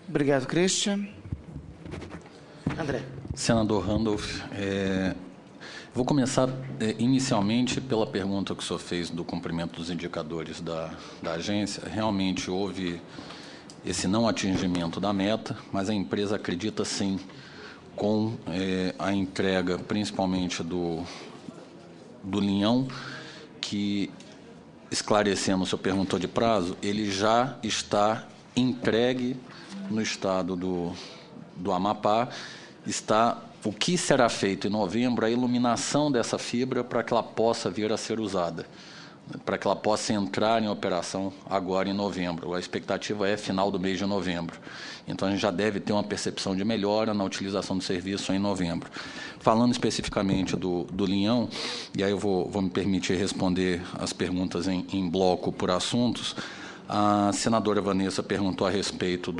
Obrigado, Christian. André. Senador Randolph, vou começar inicialmente pela pergunta que o senhor fez do cumprimento dos indicadores da agência. Realmente houve esse não atingimento da meta, mas a empresa acredita sim, com a entrega principalmente do Linhão, que, esclarecendo, o senhor perguntou de prazo, ele já está entregue no estado do Amapá. O que será feito em novembro, a iluminação dessa fibra para que ela possa vir a ser usada, para que ela possa entrar em operação agora em novembro. A expectativa é final do mês de novembro. Então, a gente já deve ter uma percepção de melhora na utilização do serviço em novembro. Falando especificamente do Linhão, e aí eu vou me permitir responder as perguntas em bloco por assuntos. A senadora Vanessa perguntou a respeito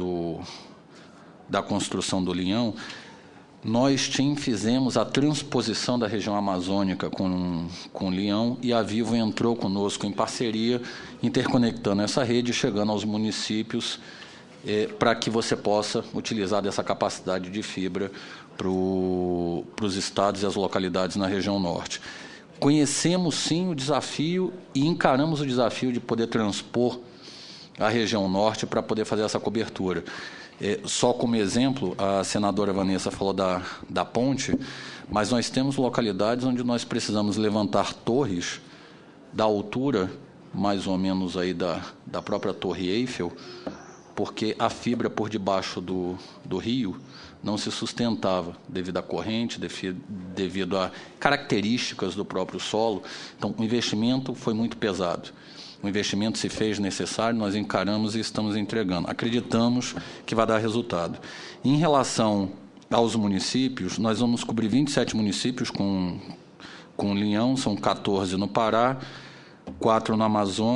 da construção do Linhão. Nós, TIM, fizemos a transposição da região amazônica com o Linhão e a Vivo entrou conosco em parceria, interconectando essa rede, chegando aos municípios, para que você possa utilizar dessa capacidade de fibra para os estados e as localidades na região norte. Conhecemos, sim, o desafio e encaramos o desafio de poder transpor a região norte para poder fazer essa cobertura. Só como exemplo, a senadora Vanessa falou da ponte, mas nós temos localidades onde nós precisamos levantar torres da altura, mais ou menos, aí da própria Torre Eiffel, porque a fibra por debaixo do rio não se sustentava devido à corrente, devido a características do próprio solo. Então, o investimento foi muito pesado. O investimento se fez necessário, nós encaramos e estamos entregando. Acreditamos que vai dar resultado. Em relação aos municípios, nós vamos cobrir 27 municípios com Linhão, são 14 no Pará, 4 no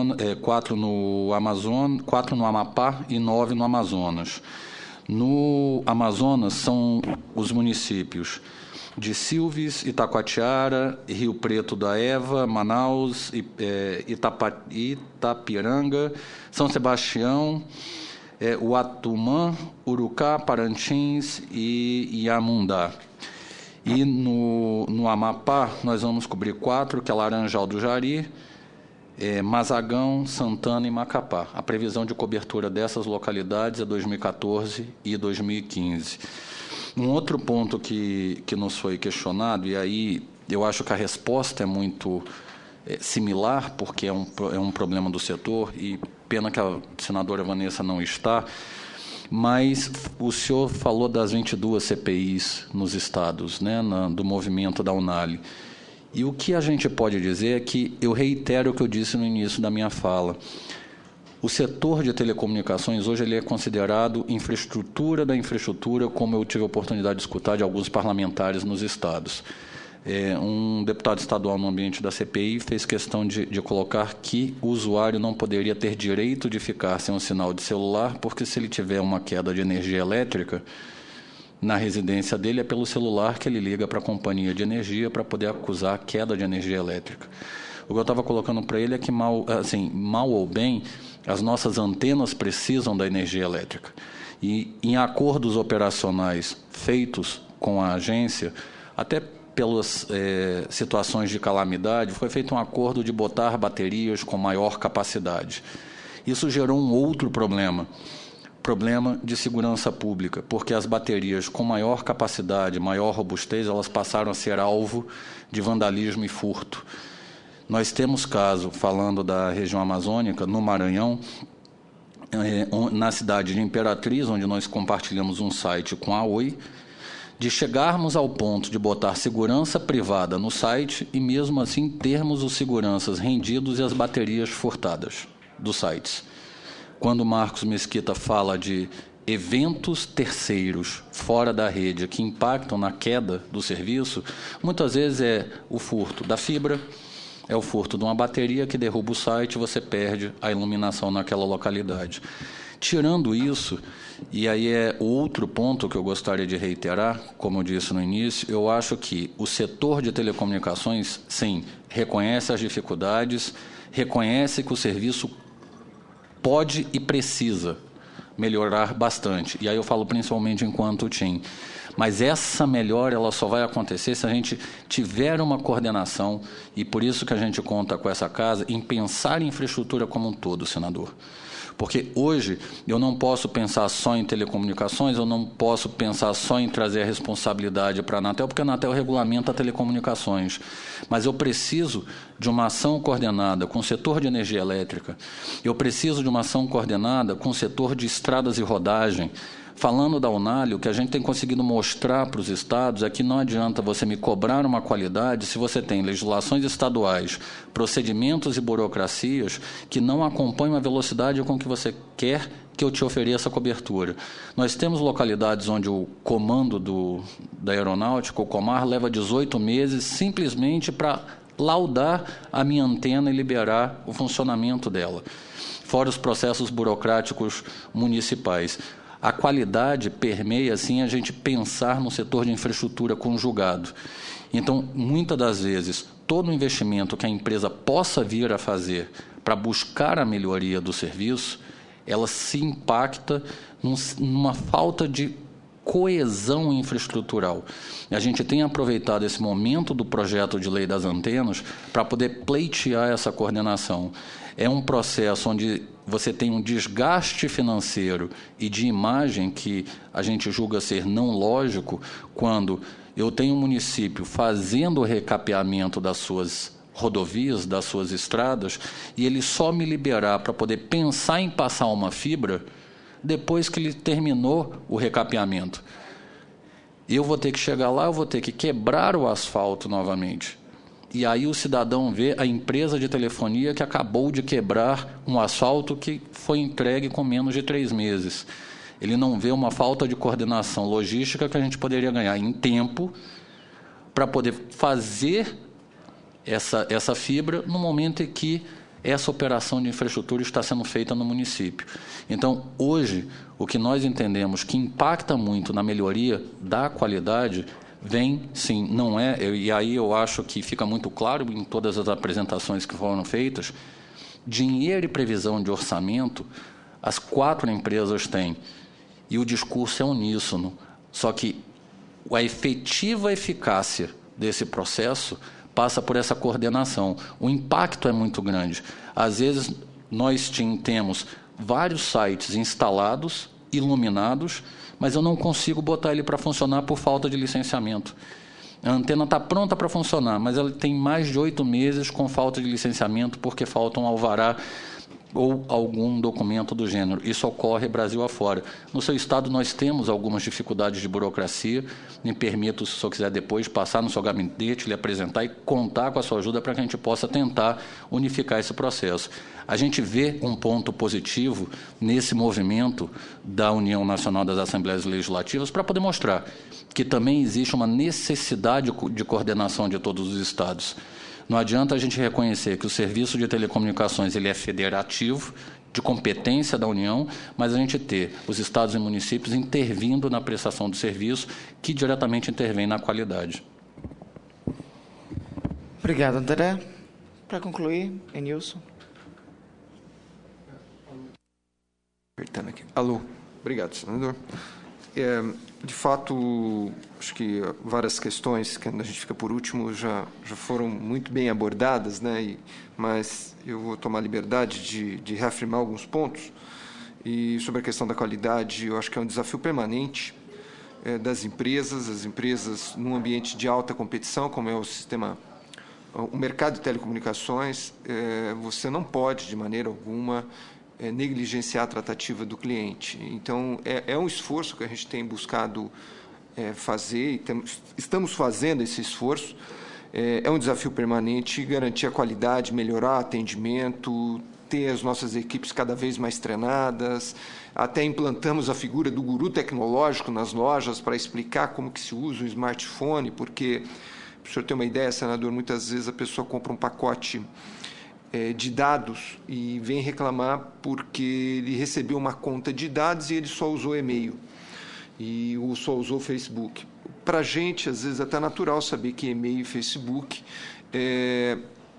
Amapá e 9 no Amazonas. No Amazonas são os municípios de Silves, Itacoatiara, Rio Preto da Eva, Manaus, Itapiranga, São Sebastião, Uatumã, Urucá, Parintins e Iamundá. E no Amapá nós vamos cobrir 4, que é Laranjal do Jari, Mazagão, Santana e Macapá. A previsão de cobertura dessas localidades é 2014 e 2015. Um outro ponto que nos foi questionado, e aí eu acho que a resposta é muito similar, porque é um problema do setor, e pena que a senadora Vanessa não está, mas o senhor falou das 22 CPIs nos estados, né, do movimento da Unali. E o que a gente pode dizer é que, eu reitero o que eu disse no início da minha fala, o setor de telecomunicações hoje ele é considerado infraestrutura da infraestrutura, como eu tive a oportunidade de escutar de alguns parlamentares nos estados. Um deputado estadual no ambiente da CPI fez questão de colocar que o usuário não poderia ter direito de ficar sem um sinal de celular, porque se ele tiver uma queda de energia elétrica na residência dele, é pelo celular que ele liga para a companhia de energia para poder acusar a queda de energia elétrica. O que eu estava colocando para ele é que, mal ou bem, as nossas antenas precisam da energia elétrica. E em acordos operacionais feitos com a agência, até pelas situações de calamidade, foi feito um acordo de botar baterias com maior capacidade. Isso gerou um outro problema de segurança pública, porque as baterias com maior capacidade, maior robustez, elas passaram a ser alvo de vandalismo e furto. Nós temos caso, falando da região amazônica, no Maranhão, na cidade de Imperatriz, onde nós compartilhamos um site com a Oi, de chegarmos ao ponto de botar segurança privada no site e, mesmo assim, termos os seguranças rendidos e as baterias furtadas dos sites. Quando o Marcos Mesquita fala de eventos terceiros fora da rede que impactam na queda do serviço, muitas vezes é o furto da fibra, é o furto de uma bateria que derruba o site e você perde a iluminação naquela localidade. Tirando isso, e aí é outro ponto que eu gostaria de reiterar, como eu disse no início, eu acho que o setor de telecomunicações, sim, reconhece as dificuldades, reconhece que o serviço pode e precisa melhorar bastante. E aí eu falo principalmente enquanto TIM. Mas essa melhora ela só vai acontecer se a gente tiver uma coordenação, e por isso que a gente conta com essa casa, em pensar em infraestrutura como um todo, senador. Porque hoje eu não posso pensar só em telecomunicações, eu não posso pensar só em trazer a responsabilidade para a Anatel, porque a Anatel regulamenta telecomunicações. Mas eu preciso de uma ação coordenada com o setor de energia elétrica, eu preciso de uma ação coordenada com o setor de estradas e rodagem. Falando da Unalho, o que a gente tem conseguido mostrar para os estados é que não adianta você me cobrar uma qualidade se você tem legislações estaduais, procedimentos e burocracias que não acompanham a velocidade com que você quer que eu te ofereça cobertura. Nós temos localidades onde o comando da aeronáutica, o Comar, leva 18 meses simplesmente para laudar a minha antena e liberar o funcionamento dela, fora os processos burocráticos municipais. A qualidade permeia, assim, a gente pensar no setor de infraestrutura conjugado. Então, muitas das vezes, todo o investimento que a empresa possa vir a fazer para buscar a melhoria do serviço, ela se impacta numa falta de coesão infraestrutural. A gente tem aproveitado esse momento do projeto de lei das antenas para poder pleitear essa coordenação. É um processo onde você tem um desgaste financeiro e de imagem que a gente julga ser não lógico quando eu tenho um município fazendo o recapeamento das suas rodovias, das suas estradas, e ele só me liberar para poder pensar em passar uma fibra depois que ele terminou o recapeamento. Eu vou ter que chegar lá, eu vou ter que quebrar o asfalto novamente. E aí o cidadão vê a empresa de telefonia que acabou de quebrar um asfalto que foi entregue com menos de 3 meses. Ele não vê uma falta de coordenação logística que a gente poderia ganhar em tempo para poder fazer essa fibra no momento em que essa operação de infraestrutura está sendo feita no município. Então, hoje, o que nós entendemos que impacta muito na melhoria da qualidade vem, sim, não é, e aí eu acho que fica muito claro em todas as apresentações que foram feitas, dinheiro e previsão de orçamento, as 4 empresas têm, e o discurso é uníssono, só que a efetiva eficácia desse processo passa por essa coordenação. O impacto é muito grande. Às vezes, nós temos vários sites instalados, iluminados, mas eu não consigo botar ele para funcionar por falta de licenciamento. A antena está pronta para funcionar, mas ela tem mais de 8 meses com falta de licenciamento porque falta um alvará ou algum documento do gênero. Isso ocorre Brasil afora. No seu estado, nós temos algumas dificuldades de burocracia. Me permito, se o senhor quiser depois, passar no seu gabinete, lhe apresentar e contar com a sua ajuda para que a gente possa tentar unificar esse processo. A gente vê um ponto positivo nesse movimento da União Nacional das Assembleias Legislativas para poder mostrar que também existe uma necessidade de coordenação de todos os estados. Não adianta a gente reconhecer que o serviço de telecomunicações ele é federativo, de competência da União, mas a gente ter os estados e municípios intervindo na prestação do serviço, que diretamente intervém na qualidade. Obrigado, André. Para concluir, Enilson. Alô. Obrigado, senador. De fato, acho que várias questões que a gente fica por último já foram muito bem abordadas, né? Mas eu vou tomar a liberdade de reafirmar alguns pontos. E sobre a questão da qualidade, eu acho que é um desafio permanente das empresas, as empresas num ambiente de alta competição, como é o mercado de telecomunicações, você não pode, de maneira alguma, negligenciar a tratativa do cliente. Então, é um esforço que a gente tem buscado fazer, e estamos fazendo esse esforço. É um desafio permanente garantir a qualidade, melhorar o atendimento, ter as nossas equipes cada vez mais treinadas. Até implantamos a figura do guru tecnológico nas lojas para explicar como que se usa um smartphone, porque, para o senhor ter uma ideia, senador, muitas vezes a pessoa compra um pacote de dados e vem reclamar porque ele recebeu uma conta de dados e ele só usou e-mail e só usou Facebook. Para a gente, às vezes, é até natural saber que e-mail e Facebook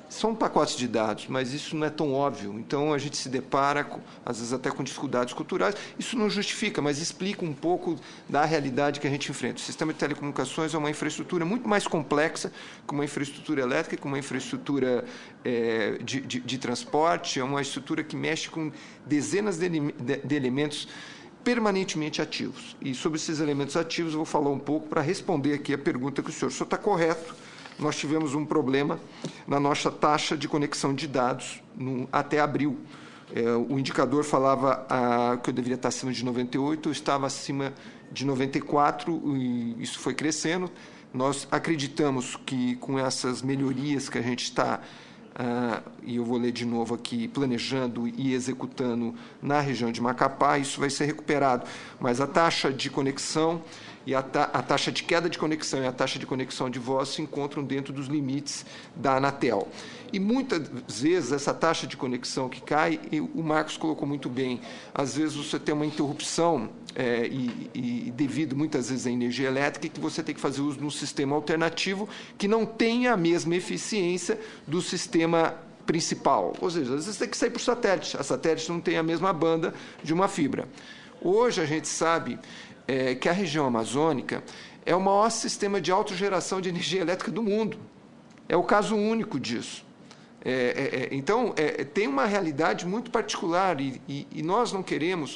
São pacotes de dados, mas isso não é tão óbvio. Então, a gente se depara, às vezes, até com dificuldades culturais. Isso não justifica, mas explica um pouco da realidade que a gente enfrenta. O sistema de telecomunicações é uma infraestrutura muito mais complexa que uma infraestrutura elétrica, que uma infraestrutura de transporte. É uma estrutura que mexe com dezenas de elementos permanentemente ativos. E sobre esses elementos ativos, eu vou falar um pouco para responder aqui a pergunta que o senhor está correto. Nós tivemos um problema na nossa taxa de conexão de dados até abril. O indicador falava que eu deveria estar acima de 98, eu estava acima de 94, e isso foi crescendo. Nós acreditamos que com essas melhorias que a gente está, e eu vou ler de novo aqui, planejando e executando na região de Macapá, isso vai ser recuperado. Mas a taxa de conexão e a taxa de queda de conexão e a taxa de conexão de voz se encontram dentro dos limites da Anatel. E muitas vezes essa taxa de conexão que cai, e o Marcos colocou muito bem, às vezes você tem uma interrupção e devido muitas vezes à energia elétrica, que você tem que fazer uso de um sistema alternativo que não tenha a mesma eficiência do sistema principal. Ou seja, às vezes tem que sair por satélite. A satélite não tem a mesma banda de uma fibra. Hoje a gente sabe que a região amazônica é o maior sistema de autogeração de energia elétrica do mundo. É o caso único disso. Então, tem uma realidade muito particular e nós não queremos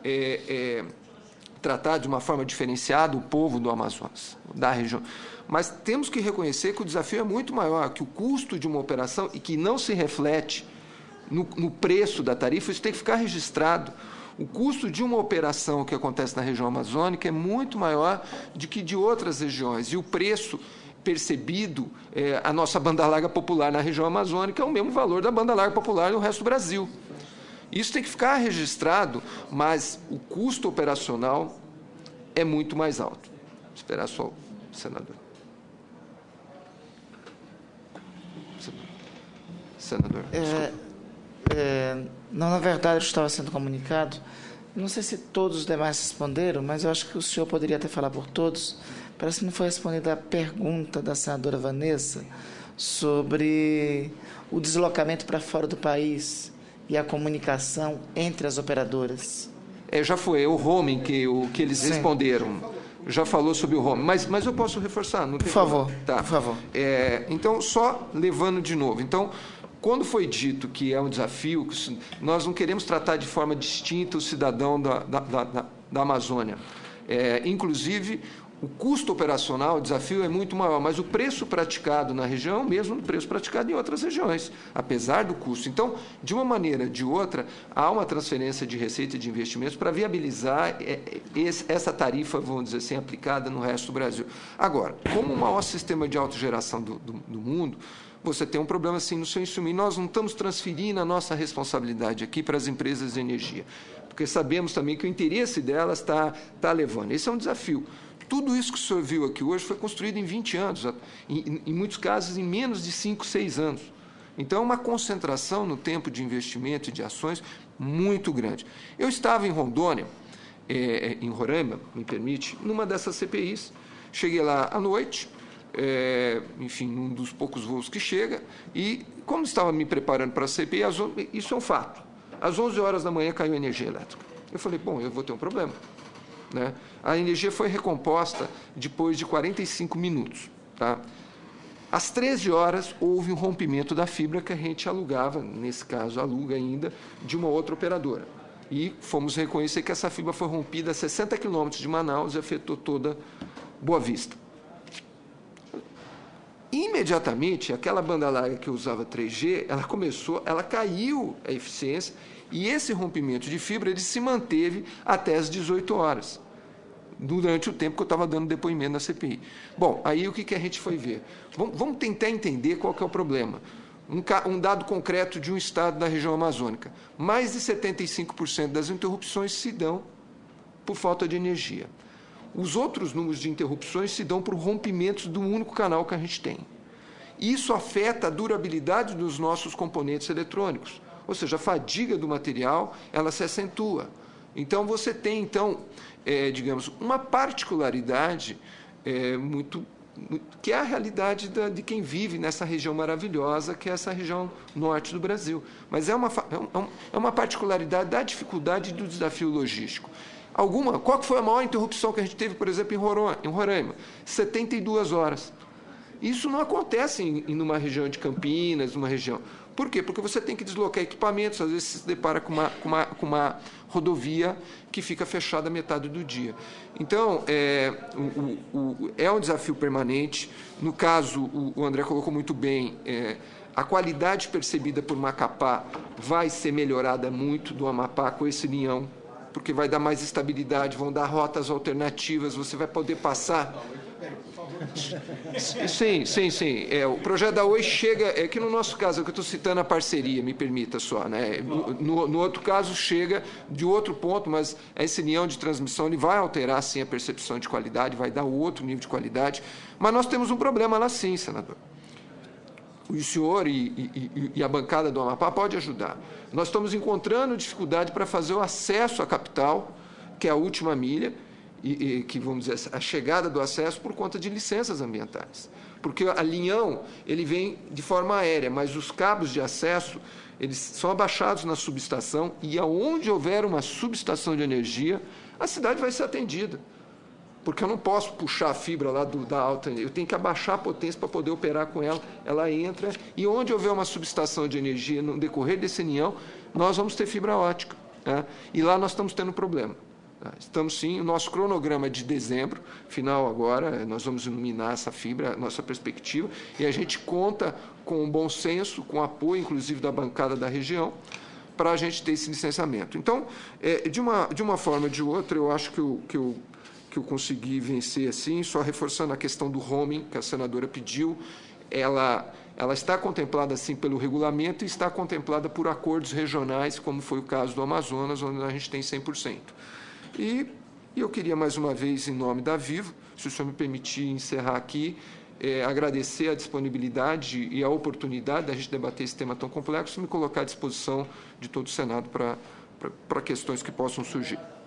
tratar de uma forma diferenciada o povo do Amazonas, da região. Mas temos que reconhecer que o desafio é muito maior, que o custo de uma operação, e que não se reflete no preço da tarifa, isso tem que ficar registrado. O custo de uma operação que acontece na região amazônica é muito maior do que de outras regiões. E o preço percebido, a nossa banda larga popular na região amazônica é o mesmo valor da banda larga popular no resto do Brasil. Isso tem que ficar registrado, mas o custo operacional é muito mais alto. Vou esperar só o senador. Senador, não, na verdade, eu estava sendo comunicado. Não sei se todos os demais responderam, mas eu acho que o senhor poderia até falar por todos. Parece que não foi respondida a pergunta da senadora Vanessa sobre o deslocamento para fora do país e a comunicação entre as operadoras. Já foi, o roaming que eles responderam. Já falou sobre o roaming, mas eu posso reforçar? Não tem por favor, tá. Por favor. Então, só levando de novo. Então, quando foi dito que é um desafio, nós não queremos tratar de forma distinta o cidadão da Amazônia. Inclusive, o custo operacional, o desafio é muito maior, mas o preço praticado na região é o mesmo preço praticado em outras regiões, apesar do custo. Então, de uma maneira ou de outra, há uma transferência de receita e de investimentos para viabilizar essa tarifa, vamos dizer assim, aplicada no resto do Brasil. Agora, como o maior sistema de autogeração do mundo, você tem um problema assim no seu insumo. E nós não estamos transferindo a nossa responsabilidade aqui para as empresas de energia, porque sabemos também que o interesse delas está levando. Esse é um desafio. Tudo isso que o senhor viu aqui hoje foi construído em 20 anos, em muitos casos em menos de 5, 6 anos. Então, é uma concentração no tempo de investimento e de ações muito grande. Eu estava em Rondônia, em Roraima, me permite, numa dessas CPIs. Cheguei lá à noite, enfim, um dos poucos voos que chega, e como estava me preparando para a CPI, isso é um fato. Às 11 horas da manhã caiu a energia elétrica. Eu falei, bom, eu vou ter um problema. Né? A energia foi recomposta depois de 45 minutos. Tá? Às 13 horas, houve um rompimento da fibra que a gente alugava, nesse caso, aluga ainda, de uma outra operadora. E fomos reconhecer que essa fibra foi rompida a 60 quilômetros de Manaus e afetou toda Boa Vista. Imediatamente, aquela banda larga que usava 3G, ela caiu a eficiência, e esse rompimento de fibra ele se manteve até as 18 horas, durante o tempo que eu estava dando depoimento na CPI. Bom, aí o que a gente foi ver? Vamos tentar entender qual que é o problema. Um dado concreto de um estado da região amazônica. Mais de 75% das interrupções se dão por falta de energia. Os outros números de interrupções se dão por rompimentos do único canal que a gente tem. Isso afeta a durabilidade dos nossos componentes eletrônicos. Ou seja, a fadiga do material, ela se acentua. Então, você tem, digamos, uma particularidade muito que é a realidade de quem vive nessa região maravilhosa, que é essa região norte do Brasil. Mas é uma particularidade da dificuldade do desafio logístico. Qual que foi a maior interrupção que a gente teve, por exemplo, em Roraima? 72 horas. Isso não acontece em uma região de Campinas, numa região. Por quê? Porque você tem que deslocar equipamentos, às vezes se depara com uma rodovia que fica fechada metade do dia. Então, é um desafio permanente. No caso, o André colocou muito bem, a qualidade percebida por Macapá vai ser melhorada muito do Amapá com esse linhão, porque vai dar mais estabilidade, vão dar rotas alternativas, você vai poder passar... Sim. O projeto da Oi chega... É que no nosso caso, é que eu estou citando a parceria, me permita só, né? No outro caso, chega de outro ponto, mas esse linhão de transmissão ele vai alterar, sim, a percepção de qualidade, vai dar outro nível de qualidade. Mas nós temos um problema lá, sim, senador. O senhor e a bancada do Amapá pode ajudar. Nós estamos encontrando dificuldade para fazer o acesso à capital, que é a última milha, que, vamos dizer, a chegada do acesso por conta de licenças ambientais. Porque a linhão, ele vem de forma aérea, mas os cabos de acesso, eles são abaixados na subestação e aonde houver uma subestação de energia, a cidade vai ser atendida. Porque eu não posso puxar a fibra lá da alta, eu tenho que abaixar a potência para poder operar com ela, ela entra, e onde houver uma subestação de energia no decorrer desse linhão, nós vamos ter fibra ótica, né? E lá nós estamos tendo problema. Estamos, sim, o nosso cronograma de dezembro, final agora, nós vamos iluminar essa fibra, a nossa perspectiva, e a gente conta com bom senso, com apoio, inclusive, da bancada da região, para a gente ter esse licenciamento. Então, de uma forma ou de outra, eu acho que eu consegui vencer assim, só reforçando a questão do roaming, que a senadora pediu, ela está contemplada, assim, pelo regulamento e está contemplada por acordos regionais, como foi o caso do Amazonas, onde a gente tem 100%. E eu queria, mais uma vez, em nome da Vivo, se o senhor me permitir encerrar aqui, agradecer a disponibilidade e a oportunidade da gente debater esse tema tão complexo e me colocar à disposição de todo o Senado para questões que possam surgir.